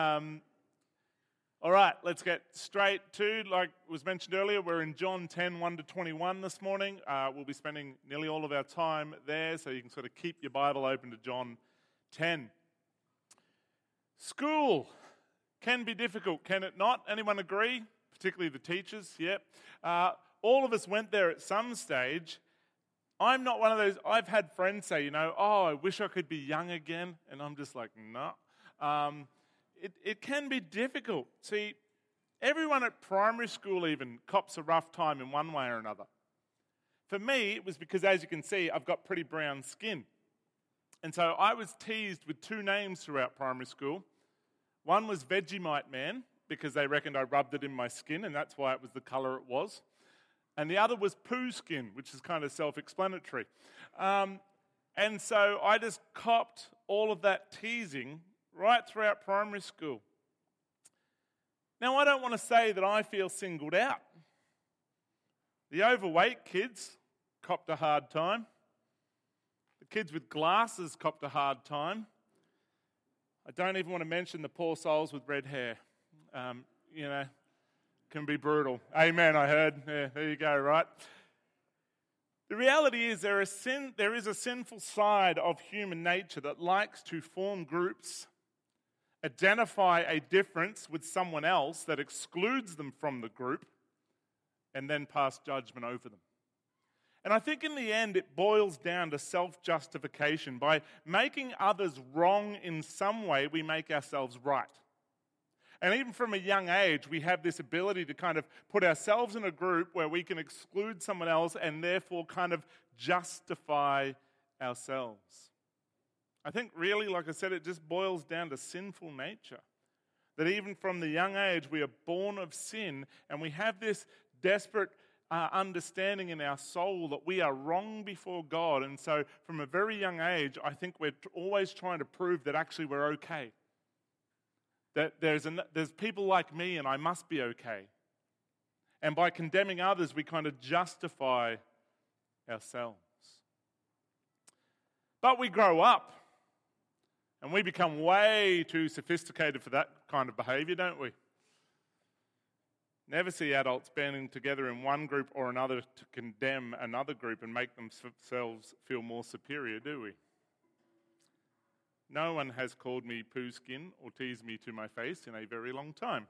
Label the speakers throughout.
Speaker 1: All right, let's get straight to, like was mentioned earlier, we're in John 10, 1 to 21 this morning. We'll be spending nearly all of our time there, so you can sort of keep your Bible open to John 10. School can be difficult, can it not? Anyone agree? Particularly the teachers, yep. All of us went there at some stage. I'm not one of those, I've had friends say, I wish I could be young again, and I'm just like, no. It can be difficult. See, everyone at primary school even cops a rough time in one way or another. For me, it was because, as you can see, I've got pretty brown skin. And so I was teased with two names throughout primary school. One was Vegemite Man, because they reckoned I rubbed it in my skin, and that's why it was the colour it was. And the other was Poo Skin, which is kind of self-explanatory. And so I just copped all of that teasing right throughout primary school. Now, I don't want to say that I feel singled out. The overweight kids copped a hard time. The kids with glasses copped a hard time. I don't even want to mention the poor souls with red hair. Can be brutal. Amen, I heard. Yeah, there you go, right? The reality is there is a sinful side of human nature that likes to form groups, identify a difference with someone else that excludes them from the group, and then pass judgment over them. And I think in the end it boils down to self-justification. By making others wrong in some way, we make ourselves right. And even from a young age, we have this ability to kind of put ourselves in a group where we can exclude someone else and therefore kind of justify ourselves. I think really, like I said, it just boils down to sinful nature. That even from the young age, we are born of sin, and we have this desperate understanding in our soul that we are wrong before God. And so from a very young age, I think we're always trying to prove that actually we're okay. That there's people like me and I must be okay. And by condemning others, we kind of justify ourselves. But we grow up and we become way too sophisticated for that kind of behavior, don't we? Never see adults banding together in one group or another to condemn another group and make themselves feel more superior, do we? No one has called me poo skin or teased me to my face in a very long time.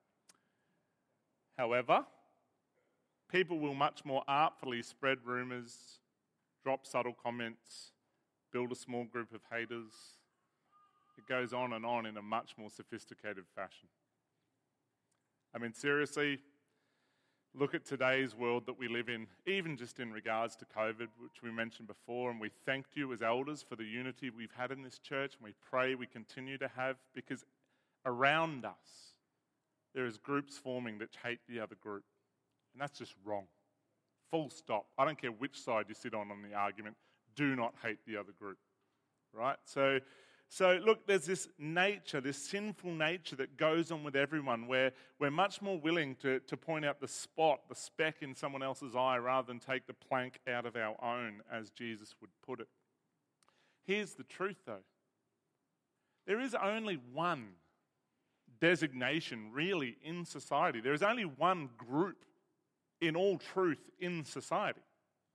Speaker 1: However, people will much more artfully spread rumours, drop subtle comments, build a small group of haters. It goes on and on in a much more sophisticated fashion. I mean, seriously, look at today's world that we live in, even just in regards to COVID, which we mentioned before, and we thanked you as elders for the unity we've had in this church, and we pray we continue to have, because around us there is groups forming that hate the other group, and that's just wrong. Full stop. I don't care which side you sit on the argument, do not hate the other group, right? So look, there's this nature, this sinful nature that goes on with everyone where we're much more willing to point out the speck in someone else's eye rather than take the plank out of our own, as Jesus would put it. Here's the truth though. There is only one designation really in society. There is only one group in all truth in society.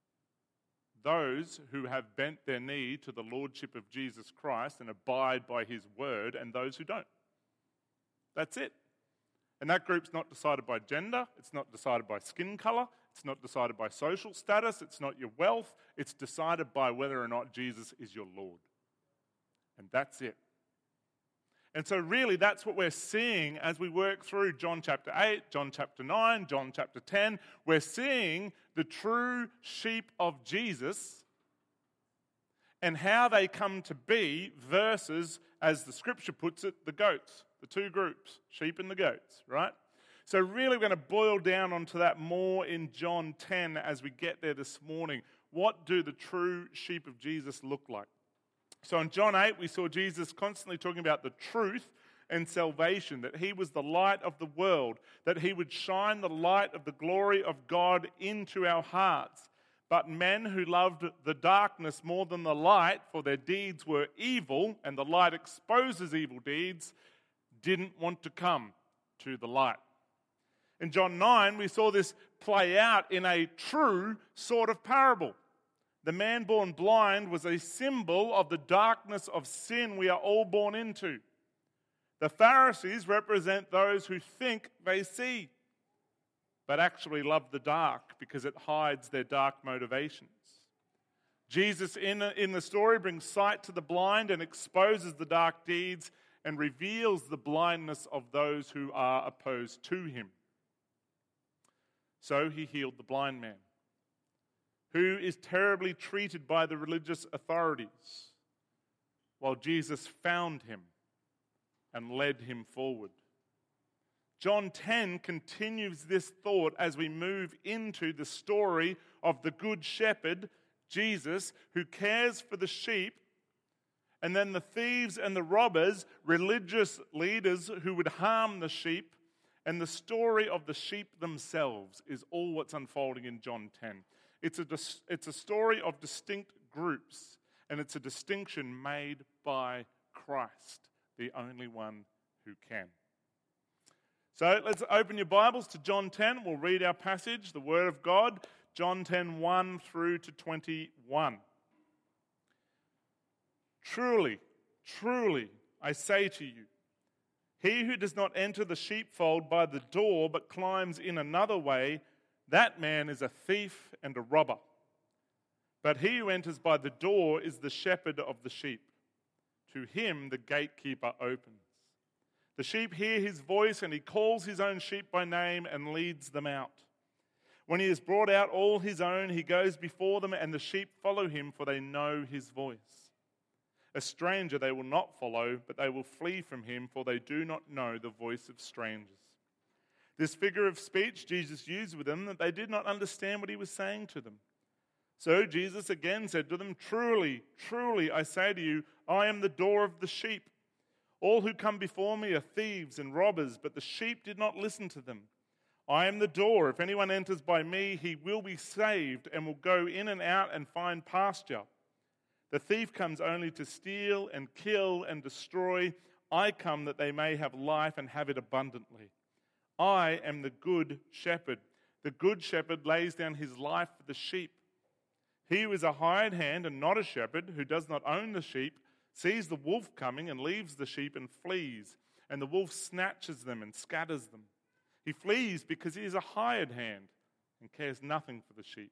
Speaker 1: Those who have bent their knee to the lordship of Jesus Christ and abide by his word, and those who don't. That's it. And that group's not decided by gender, it's not decided by skin colour, it's not decided by social status, it's not your wealth, it's decided by whether or not Jesus is your Lord. And that's it. And so really that's what we're seeing as we work through John chapter 8, John chapter 9, John chapter 10. We're seeing the true sheep of Jesus and how they come to be versus, as the scripture puts it, the goats, the two groups, sheep and the goats, right? So really we're going to boil down onto that more in John 10 as we get there this morning. What do the true sheep of Jesus look like? So in John 8, we saw Jesus constantly talking about the truth and salvation, that he was the light of the world, that he would shine the light of the glory of God into our hearts. But men who loved the darkness more than the light, for their deeds were evil, and the light exposes evil deeds, didn't want to come to the light. In John 9, we saw this play out in a true sort of parable. The man born blind was a symbol of the darkness of sin we are all born into. The Pharisees represent those who think they see, but actually love the dark because it hides their dark motivations. Jesus in the story brings sight to the blind and exposes the dark deeds and reveals the blindness of those who are opposed to him. So he healed the blind man, who is terribly treated by the religious authorities, while Jesus found him and led him forward. John 10 continues this thought as we move into the story of the Good Shepherd, Jesus, who cares for the sheep, and then the thieves and the robbers, religious leaders who would harm the sheep, and the story of the sheep themselves is all what's unfolding in John 10. It's a story of distinct groups, and it's a distinction made by Christ, the only one who can. So let's open your Bibles to John 10. We'll read our passage, the Word of God, John 10, 1 through to 21. Truly, truly, I say to you, he who does not enter the sheepfold by the door but climbs in another way, that man is a thief and a robber. But he who enters by the door is the shepherd of the sheep. To him the gatekeeper opens. The sheep hear his voice, and he calls his own sheep by name and leads them out. When he has brought out all his own, he goes before them, and the sheep follow him, for they know his voice. A stranger they will not follow, but they will flee from him, for they do not know the voice of strangers. This figure of speech Jesus used with them, that they did not understand what he was saying to them. So Jesus again said to them, Truly, truly, I say to you, I am the door of the sheep. All who come before me are thieves and robbers, but the sheep did not listen to them. I am the door. If anyone enters by me, he will be saved and will go in and out and find pasture. The thief comes only to steal and kill and destroy. I come that they may have life and have it abundantly. I am the good shepherd. The good shepherd lays down his life for the sheep. He who is a hired hand and not a shepherd, who does not own the sheep, sees the wolf coming and leaves the sheep and flees, and the wolf snatches them and scatters them. He flees because he is a hired hand and cares nothing for the sheep.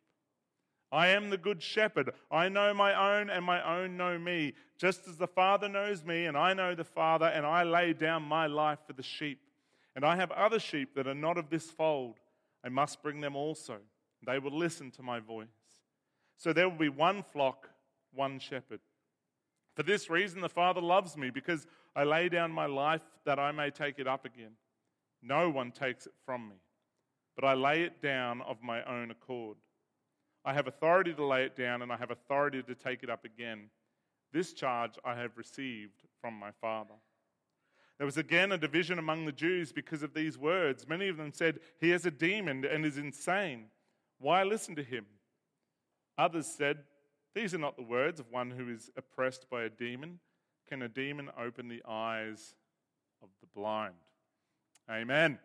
Speaker 1: I am the good shepherd. I know my own, and my own know me, just as the Father knows me, and I know the Father, and I lay down my life for the sheep. And I have other sheep that are not of this fold. I must bring them also, and they will listen to my voice. So there will be one flock, one shepherd. For this reason the Father loves me, because I lay down my life that I may take it up again. No one takes it from me, but I lay it down of my own accord. I have authority to lay it down, and I have authority to take it up again. This charge I have received from my Father. There was again a division among the Jews because of these words. Many of them said, He has a demon and is insane. Why listen to him? Others said, These are not the words of one who is oppressed by a demon. Can a demon open the eyes of the blind? Amen.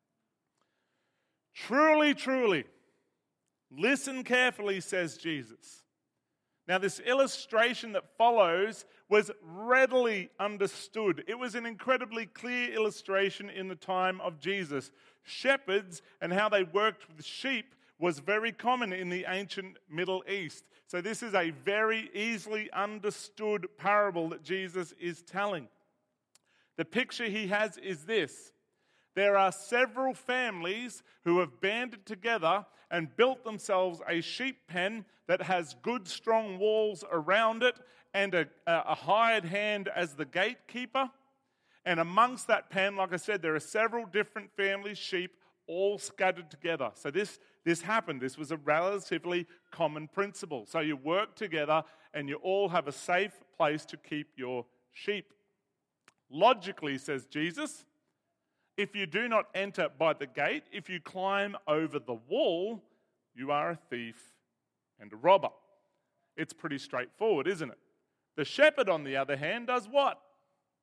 Speaker 1: Truly, truly, listen carefully, says Jesus. Now, this illustration that follows was readily understood. It was an incredibly clear illustration in the time of Jesus. Shepherds and how they worked with sheep was very common in the ancient Middle East. So this is a very easily understood parable that Jesus is telling. The picture he has is this. There are several families who have banded together and built themselves a sheep pen that has good, strong walls around it and a hired hand as the gatekeeper. And amongst that pen, like I said, there are several different families' sheep all scattered together. So this happened. This was a relatively common principle. So you work together and you all have a safe place to keep your sheep. Logically, says Jesus, if you do not enter by the gate, if you climb over the wall, you are a thief and a robber. It's pretty straightforward, isn't it? The shepherd, on the other hand, does what?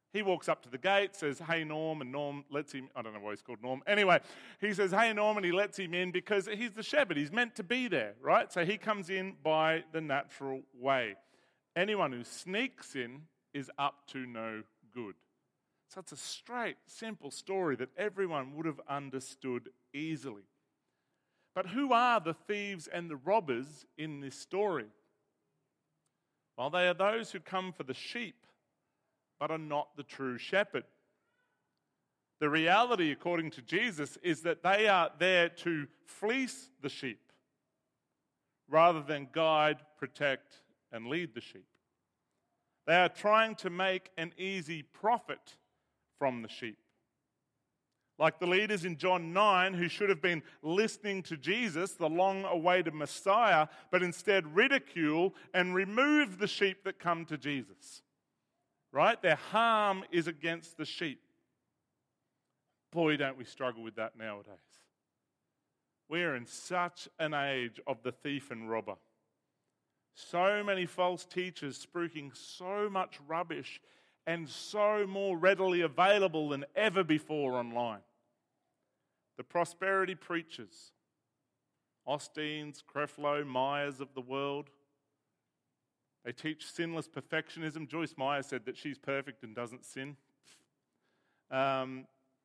Speaker 1: He walks up to the gate, says, "Hey, Norm," and Norm lets him, I don't know why he's called Norm. Anyway, he says, "Hey, Norm," and he lets him in because he's the shepherd. He's meant to be there, right? So he comes in by the natural way. Anyone who sneaks in is up to no good. So it's a straight, simple story that everyone would have understood easily. But who are the thieves and the robbers in this story? Well, they are those who come for the sheep, but are not the true shepherd. The reality, according to Jesus, is that they are there to fleece the sheep rather than guide, protect, and lead the sheep. They are trying to make an easy profit from the sheep. Like the leaders in John 9 who should have been listening to Jesus, the long-awaited Messiah, but instead ridicule and remove the sheep that come to Jesus. Right? Their harm is against the sheep. Boy, don't we struggle with that nowadays. We are in such an age of the thief and robber. So many false teachers spruiking so much rubbish and so more readily available than ever before online. The prosperity preachers, Osteens, Creflo, Myers of the world, they teach sinless perfectionism. Joyce Meyer said that she's perfect and doesn't sin. The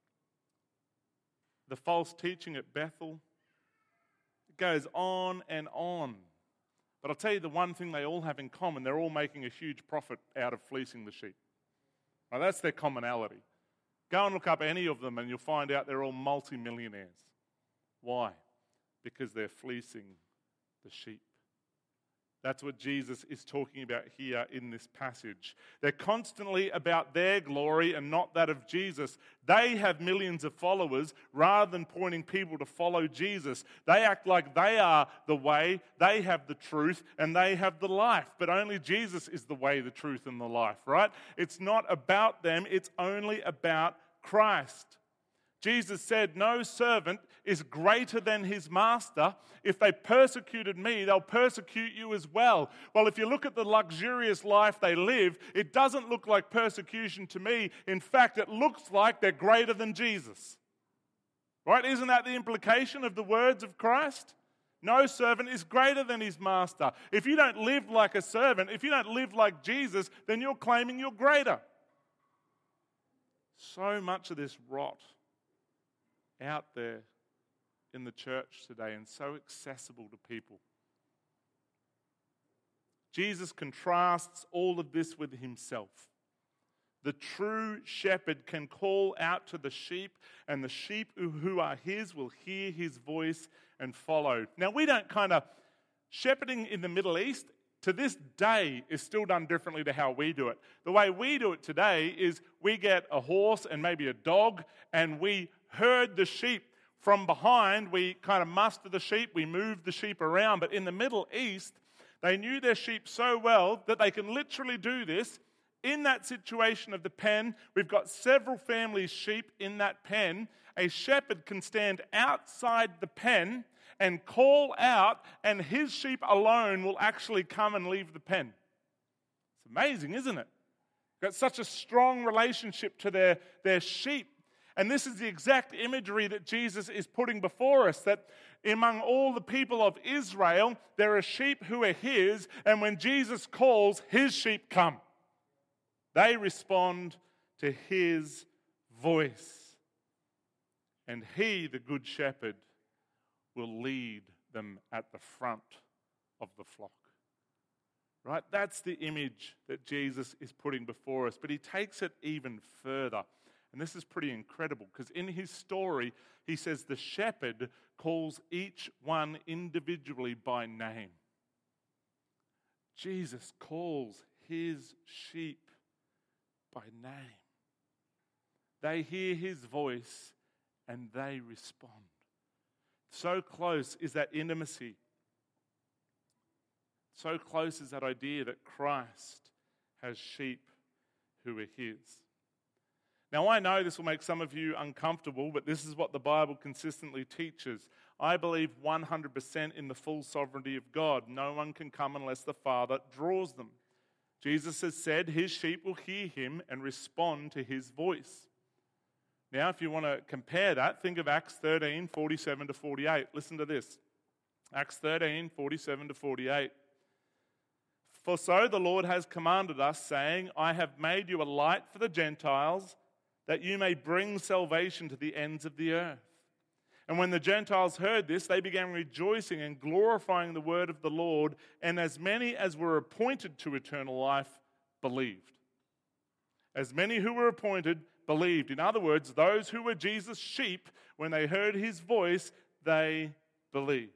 Speaker 1: false teaching at Bethel, it goes on and on. But I'll tell you the one thing they all have in common, they're all making a huge profit out of fleecing the sheep. Now, that's their commonality. Go and look up any of them and you'll find out they're all multi-millionaires. Why? Because they're fleecing the sheep. That's what Jesus is talking about here in this passage. They're constantly about their glory and not that of Jesus. They have millions of followers rather than pointing people to follow Jesus. They act like they are the way, they have the truth, and they have the life. But only Jesus is the way, the truth, and the life, right? It's not about them, it's only about Christ. Jesus said, "No servant is greater than his master. If they persecuted me, they'll persecute you as well." Well, if you look at the luxurious life they live, it doesn't look like persecution to me. In fact, it looks like they're greater than Jesus. Right? Isn't that the implication of the words of Christ? No servant is greater than his master. If you don't live like a servant, if you don't live like Jesus, then you're claiming you're greater. So much of this rot out there in the church today and so accessible to people. Jesus contrasts all of this with himself. The true shepherd can call out to the sheep, and the sheep who are his will hear his voice and follow. Now, we don't shepherding in the Middle East to this day is still done differently to how we do it. The way we do it today is we get a horse and maybe a dog, and we herd the sheep from behind. We kind of muster the sheep, we move the sheep around. But in the Middle East, they knew their sheep so well that they can literally do this. In that situation of the pen, we've got several families' sheep in that pen. A shepherd can stand outside the pen and call out, and his sheep alone will actually come and leave the pen. It's amazing, isn't it? Got such a strong relationship to their sheep. And this is the exact imagery that Jesus is putting before us, that among all the people of Israel, there are sheep who are his, and when Jesus calls, his sheep come. They respond to his voice. And he, the good shepherd, will lead them at the front of the flock. Right? That's the image that Jesus is putting before us. But he takes it even further. And this is pretty incredible because in his story, he says the shepherd calls each one individually by name. Jesus calls his sheep by name. They hear his voice and they respond. So close is that intimacy. So close is that idea that Christ has sheep who are his. Now, I know this will make some of you uncomfortable, but this is what the Bible consistently teaches. I believe 100% in the full sovereignty of God. No one can come unless the Father draws them. Jesus has said his sheep will hear him and respond to his voice. Now, if you want to compare that, think of Acts 13, 47 to 48. Listen to this. Acts 13, 47 to 48. For so the Lord has commanded us, saying, I have made you a light for the Gentiles, that you may bring salvation to the ends of the earth. And when the Gentiles heard this, they began rejoicing and glorifying the word of the Lord, and as many as were appointed to eternal life believed. As many who were appointed believed. In other words, those who were Jesus' sheep, when they heard his voice, they believed.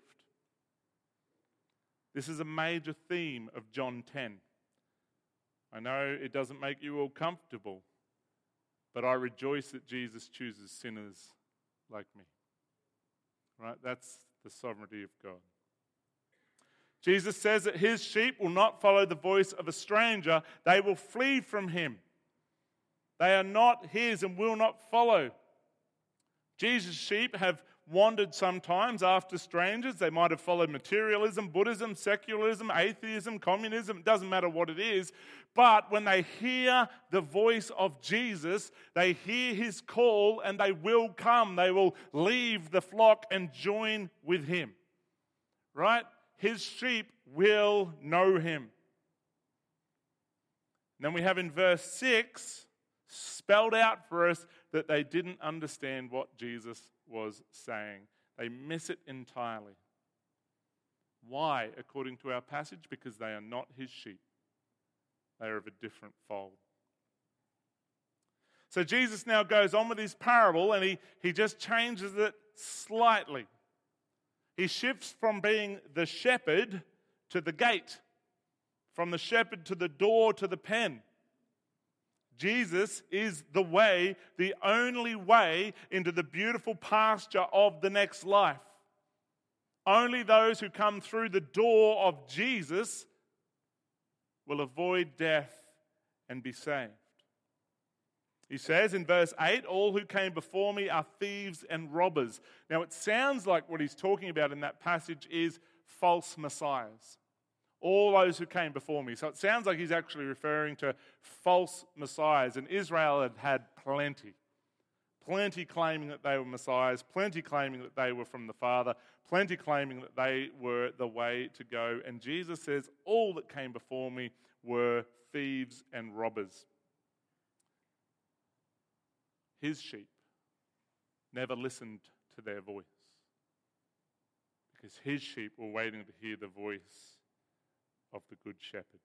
Speaker 1: This is a major theme of John 10. I know it doesn't make you all comfortable, but I rejoice that Jesus chooses sinners like me. Right? That's the sovereignty of God. Jesus says that his sheep will not follow the voice of a stranger. They will flee from him. They are not his and will not follow. Jesus' sheep have wandered sometimes after strangers. They might have followed materialism, Buddhism, secularism, atheism, communism. It doesn't matter what it is. But when they hear the voice of Jesus, they hear his call and they will come. They will leave the flock and join with him. Right? His sheep will know him. And then we have in verse 6 spelled out for us that they didn't understand what Jesus was saying. They miss it entirely. Why? According to our passage, because they are not his sheep. They are of a different fold. So Jesus now goes on with his parable and he just changes it slightly. He shifts from being the shepherd to the gate, from the shepherd to the door to the pen. Jesus is the way, the only way into the beautiful pasture of the next life. Only those who come through the door of Jesus will avoid death and be saved. He says in verse 8, all who came before me are thieves and robbers. Now it sounds like what he's talking about in that passage is false messiahs. All those who came before me. So it sounds like he's actually referring to false messiahs. And Israel had plenty. Plenty claiming that they were messiahs. Plenty claiming that they were from the Father. Plenty claiming that they were the way to go. And Jesus says, all that came before me were thieves and robbers. His sheep never listened to their voice. Because his sheep were waiting to hear the voice of the Good Shepherd.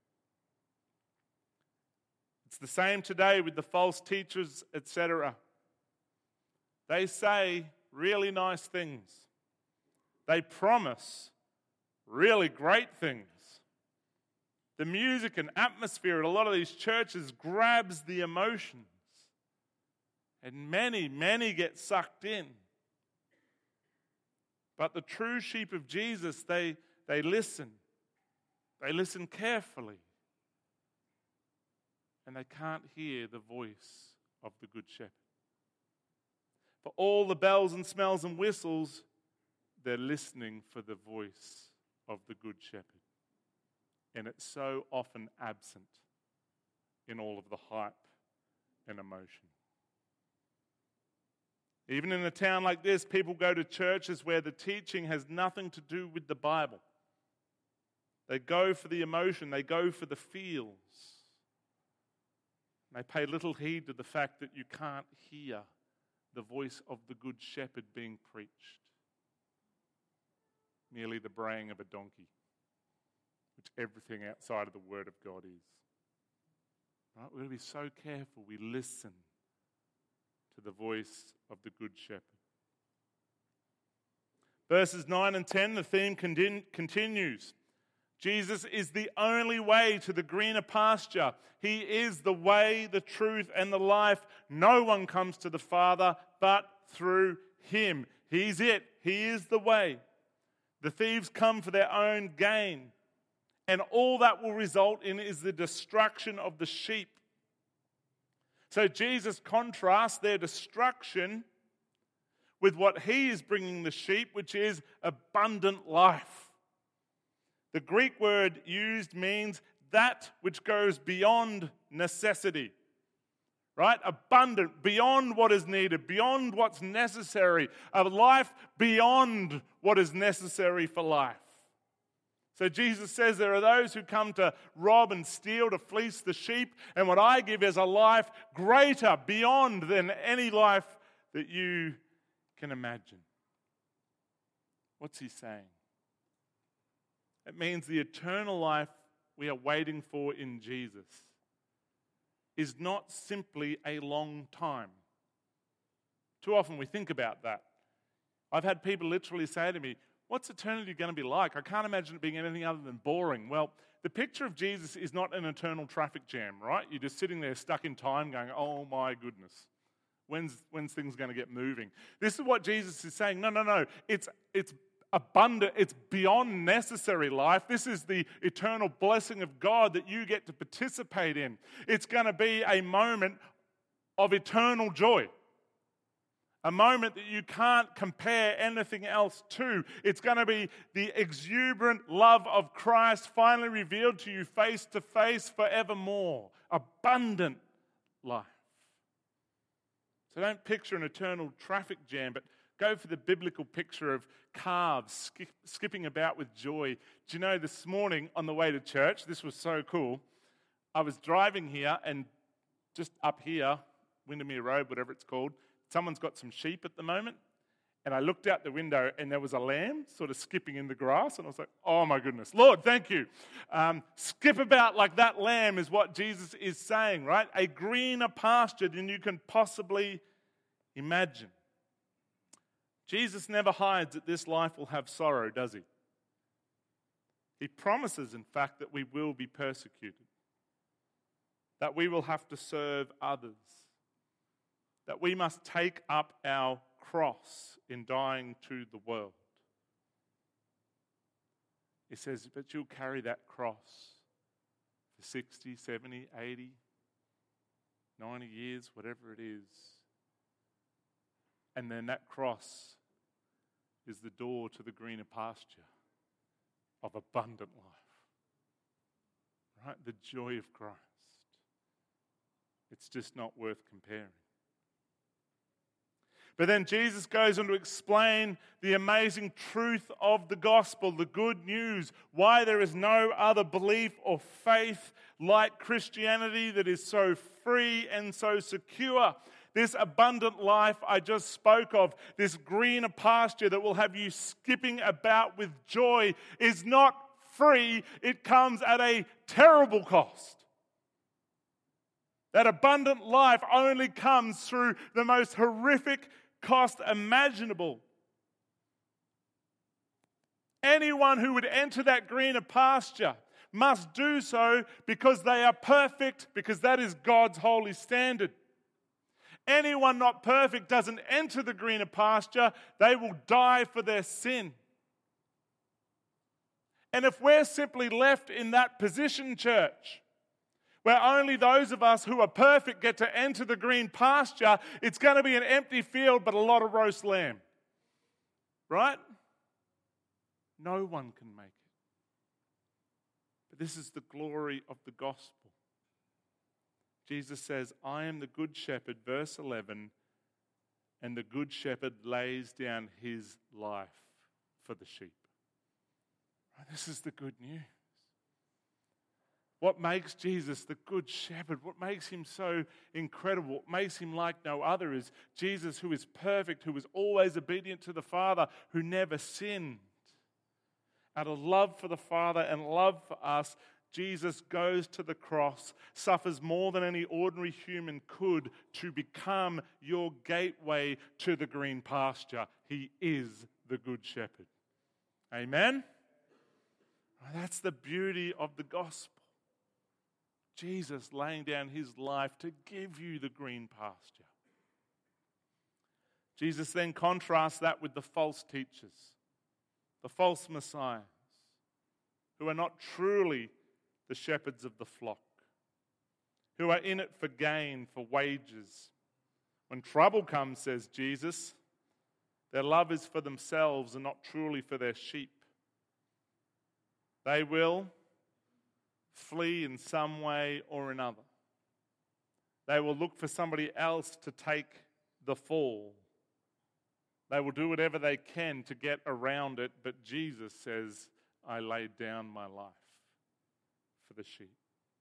Speaker 1: It's the same today with the false teachers, etc. They say really nice things. They promise really great things. The music and atmosphere at a lot of these churches grabs the emotions. And many get sucked in. But the true sheep of Jesus, they listen. They listen carefully. And they can't hear the voice of the Good Shepherd. For all the bells and smells and whistles, they're listening for the voice of the Good Shepherd. And it's so often absent in all of the hype and emotion. Even in a town like this, people go to churches where the teaching has nothing to do with the Bible. They go for the emotion, they go for the feels. They pay little heed to the fact that you can't hear the voice of the Good Shepherd being preached. Merely the braying of a donkey, which everything outside of the Word of God is. Right? We're going to be so careful we listen to the voice of the Good Shepherd. Verses 9 and 10, the theme continues. Jesus is the only way to the greener pasture. He is the way, the truth, and the life. No one comes to the Father but through him. He's it. He is the way. The thieves come for their own gain. And all that will result in is the destruction of the sheep. So Jesus contrasts their destruction with what he is bringing the sheep, which is abundant life. The Greek word used means that which goes beyond necessity. Right? Abundant, beyond what is needed, beyond what's necessary. A life beyond what is necessary for life. So Jesus says there are those who come to rob and steal, to fleece the sheep, and what I give is a life greater, beyond than any life that you can imagine. What's he saying? It means the eternal life we are waiting for in Jesus is not simply a long time. Too often we think about that. I've had people literally say to me, what's eternity going to be like? I can't imagine it being anything other than boring. Well, the picture of Jesus is not an eternal traffic jam, right? You're just sitting there stuck in time going, oh my goodness, when's things going to get moving? This is what Jesus is saying. No. It's abundant. It's beyond necessary life. This is the eternal blessing of God that you get to participate in. It's going to be a moment of eternal joy. A moment that you can't compare anything else to. It's going to be the exuberant love of Christ finally revealed to you face to face forevermore. Abundant life. So don't picture an eternal traffic jam, but go for the biblical picture of calves skipping about with joy. Do you know, this morning on the way to church, this was so cool. I was driving here, and just up here, Windermere Road, whatever it's called, someone's got some sheep at the moment. And I looked out the window, and there was a lamb sort of skipping in the grass. And I was like, oh my goodness, Lord, thank you. Skip about like that lamb is what Jesus is saying, right? A greener pasture than you can possibly imagine. Jesus never hides that this life will have sorrow, does he? He promises, in fact, that we will be persecuted, that we will have to serve others, that we must take up our cross in dying to the world. He says, but you'll carry that cross for 60, 70, 80, 90 years, whatever it is. And then that cross is the door to the greener pasture of abundant life. Right? The joy of Christ. It's just not worth comparing. But then Jesus goes on to explain the amazing truth of the gospel, the good news, why there is no other belief or faith like Christianity that is so free and so secure. This abundant life I just spoke of, this greener pasture that will have you skipping about with joy, is not free. It comes at a terrible cost. That abundant life only comes through the most horrific cost imaginable. Anyone who would enter that greener pasture must do so because they are perfect, because that is God's holy standard. Anyone not perfect doesn't enter the greener pasture. They will die for their sin. And if we're simply left in that position, church, where only those of us who are perfect get to enter the green pasture, it's going to be an empty field but a lot of roast lamb. Right? No one can make it. But this is the glory of the gospel. Jesus says, I am the good shepherd, verse 11, and the good shepherd lays down his life for the sheep. This is the good news. What makes Jesus the good shepherd, what makes him so incredible, what makes him like no other is Jesus, who is perfect, who was always obedient to the Father, who never sinned. Out of love for the Father and love for us, Jesus goes to the cross, suffers more than any ordinary human could to become your gateway to the green pasture. He is the good shepherd. Amen? That's the beauty of the gospel. Jesus laying down his life to give you the green pasture. Jesus then contrasts that with the false teachers, the false messiahs, who are not truly the shepherds of the flock, who are in it for gain, for wages. When trouble comes, says Jesus, their love is for themselves and not truly for their sheep. They will flee in some way or another. They will look for somebody else to take the fall. They will do whatever they can to get around it, but Jesus says, I laid down my life for the sheep.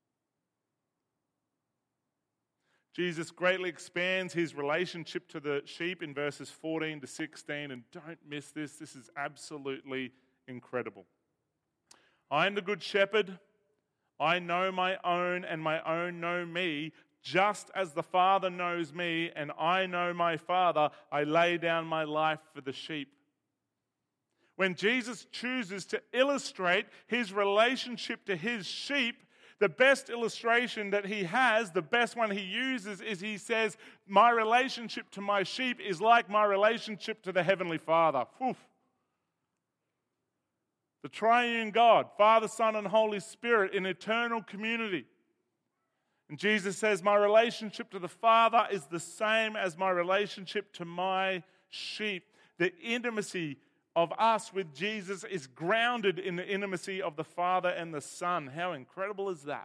Speaker 1: Jesus greatly expands his relationship to the sheep in verses 14 to 16, and don't miss this. This is absolutely incredible. I am the good shepherd. I know my own, and my own know me. Just as the Father knows me, and I know my Father, I lay down my life for the sheep. When Jesus chooses to illustrate his relationship to his sheep, the best illustration that he has, the best one he uses, is he says, my relationship to my sheep is like my relationship to the Heavenly Father. Oof. The triune God, Father, Son, and Holy Spirit in eternal community. And Jesus says, my relationship to the Father is the same as my relationship to my sheep. The intimacy of us with Jesus is grounded in the intimacy of the Father and the Son. How incredible is that?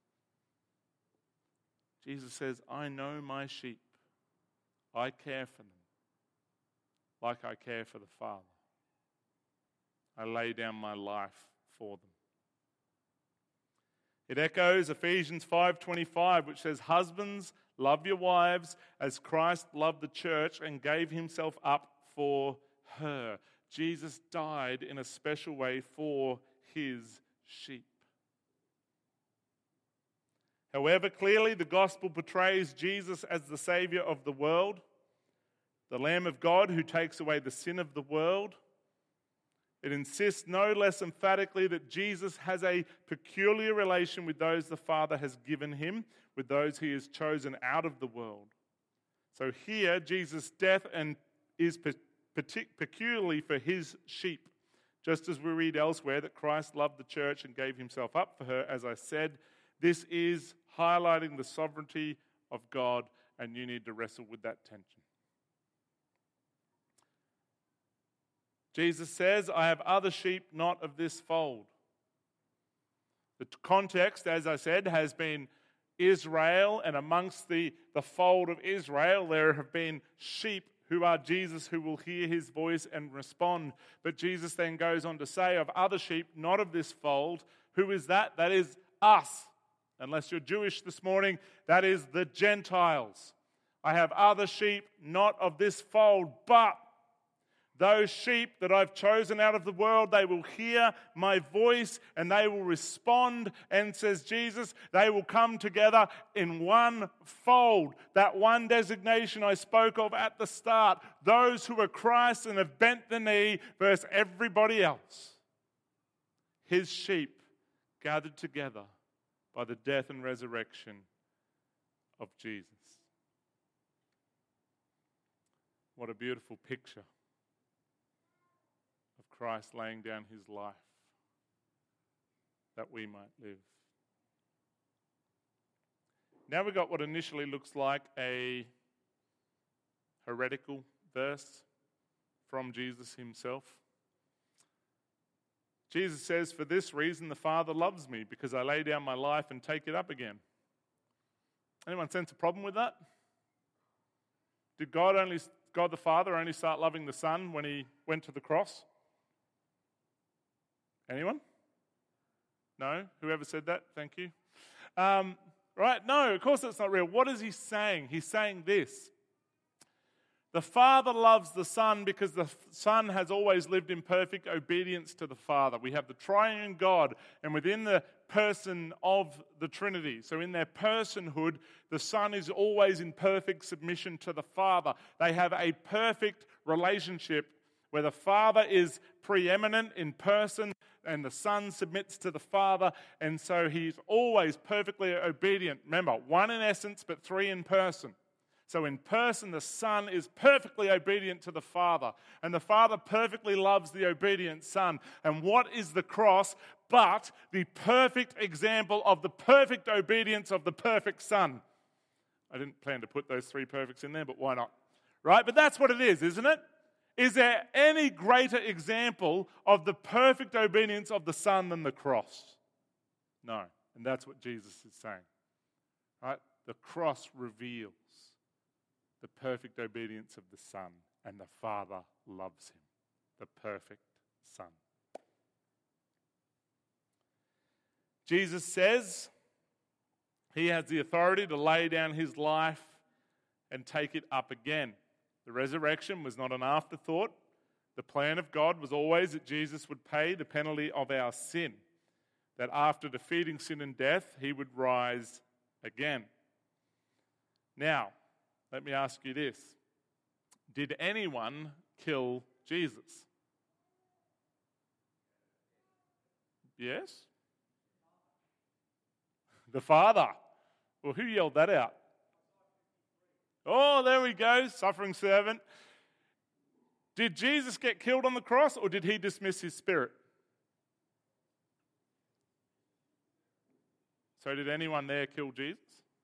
Speaker 1: Jesus says, I know my sheep. I care for them like I care for the Father. I lay down my life for them. It echoes Ephesians 5:25, which says, husbands, love your wives as Christ loved the church and gave himself up for her. Jesus died in a special way for his sheep. However, clearly the gospel portrays Jesus as the Savior of the world, the Lamb of God who takes away the sin of the world. It insists no less emphatically that Jesus has a peculiar relation with those the Father has given him, with those he has chosen out of the world. So here, Jesus' death is peculiarly for his sheep. Just as we read elsewhere that Christ loved the church and gave himself up for her, as I said, this is highlighting the sovereignty of God, and you need to wrestle with that tension. Jesus says, I have other sheep not of this fold. The context, as I said, has been Israel, and amongst the fold of Israel, there have been sheep who are Jesus, who will hear his voice and respond. But Jesus then goes on to say, of other sheep, not of this fold. Who is that? That is us. Unless you're Jewish this morning, that is the Gentiles. I have other sheep, not of this fold, but those sheep that I've chosen out of the world, they will hear my voice and they will respond. And says Jesus, they will come together in one fold. That one designation I spoke of at the start. Those who are Christ and have bent the knee versus everybody else. His sheep gathered together by the death and resurrection of Jesus. What a beautiful picture. Christ laying down his life that we might live. Now we've got what initially looks like a heretical verse from Jesus himself. Jesus says, for this reason the Father loves me, because I lay down my life and take it up again. Anyone sense a problem with that? Did God the Father only start loving the Son when he went to the cross? Anyone? No? Whoever said that? Thank you. Right? No, of course that's not real. What is he saying? He's saying this. The Father loves the Son because the Son has always lived in perfect obedience to the Father. We have the triune God, and within the person of the Trinity, so in their personhood, the Son is always in perfect submission to the Father. They have a perfect relationship where the Father is preeminent in person and the Son submits to the Father, and so he's always perfectly obedient. Remember, one in essence, but three in person. So in person, the Son is perfectly obedient to the Father, and the Father perfectly loves the obedient Son. And what is the cross but the perfect example of the perfect obedience of the perfect Son? I didn't plan to put those three perfects in there, but why not? Right? But that's what it is, isn't it? Is there any greater example of the perfect obedience of the Son than the cross? No. And that's what Jesus is saying. Right? The cross reveals the perfect obedience of the Son, and the Father loves him, the perfect Son. Jesus says he has the authority to lay down his life and take it up again. The resurrection was not an afterthought. The plan of God was always that Jesus would pay the penalty of our sin, that after defeating sin and death, he would rise again. Now, let me ask you this. Did anyone kill Jesus? Yes? The Father. Well, who yelled that out? Oh, there we go, suffering servant. Did Jesus get killed on the cross, or did he dismiss his spirit? So did anyone there kill Jesus?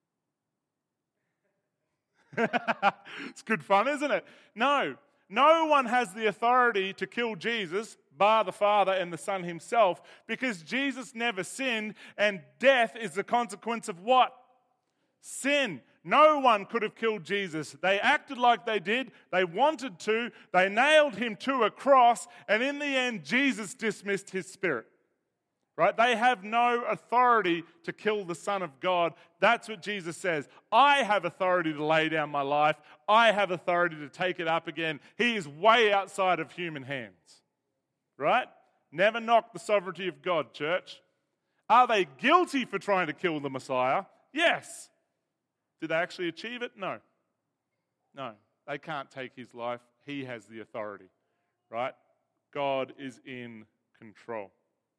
Speaker 1: It's good fun, isn't it? No. No one has the authority to kill Jesus, bar the Father and the Son himself, because Jesus never sinned, and death is the consequence of what? Sin. No one could have killed Jesus. They acted like they did. They wanted to. They nailed him to a cross, and in the end, Jesus dismissed his spirit. Right? They have no authority to kill the Son of God. That's what Jesus says. I have authority to lay down my life. I have authority to take it up again. He is way outside of human hands. Right? Never knock the sovereignty of God, church. Are they guilty for trying to kill the Messiah? Yes. Did they actually achieve it? No. No. They can't take his life. He has the authority. Right? God is in control.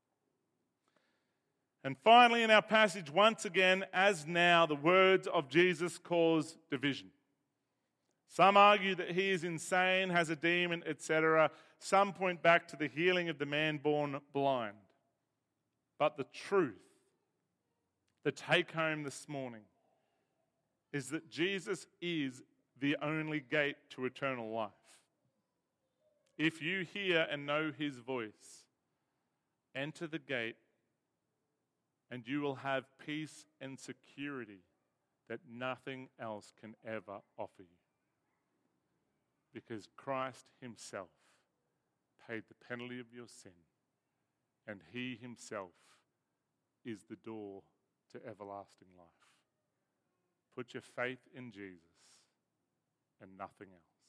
Speaker 1: And finally, in our passage, once again, as now, the words of Jesus cause division. Some argue that he is insane, has a demon, etc. Some point back to the healing of the man born blind. But the truth, the take home this morning, is that Jesus is the only gate to eternal life. If you hear and know his voice, enter the gate, and you will have peace and security that nothing else can ever offer you. Because Christ himself paid the penalty of your sin, and he himself is the door to everlasting life. Put your faith in Jesus and nothing else.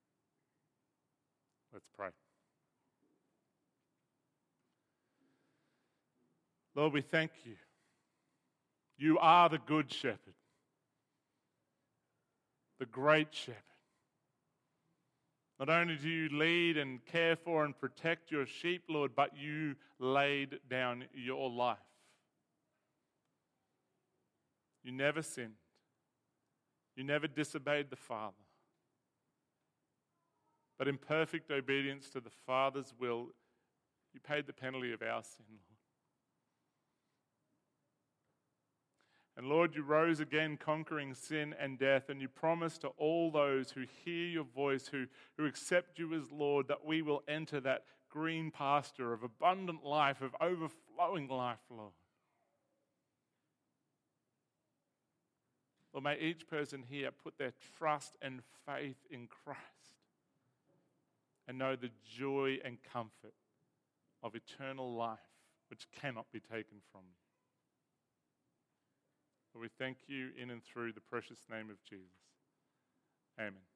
Speaker 1: Let's pray. Lord, we thank you. You are the good shepherd, the great shepherd. Not only do you lead and care for and protect your sheep, Lord, but you laid down your life. You never sinned. You never disobeyed the Father. But in perfect obedience to the Father's will, you paid the penalty of our sin, Lord. And Lord, you rose again conquering sin and death, and you promised to all those who hear your voice, who accept you as Lord, that we will enter that green pasture of abundant life, of overflowing life, Lord. Lord, may each person here put their trust and faith in Christ and know the joy and comfort of eternal life, which cannot be taken from you. We thank you in and through the precious name of Jesus. Amen.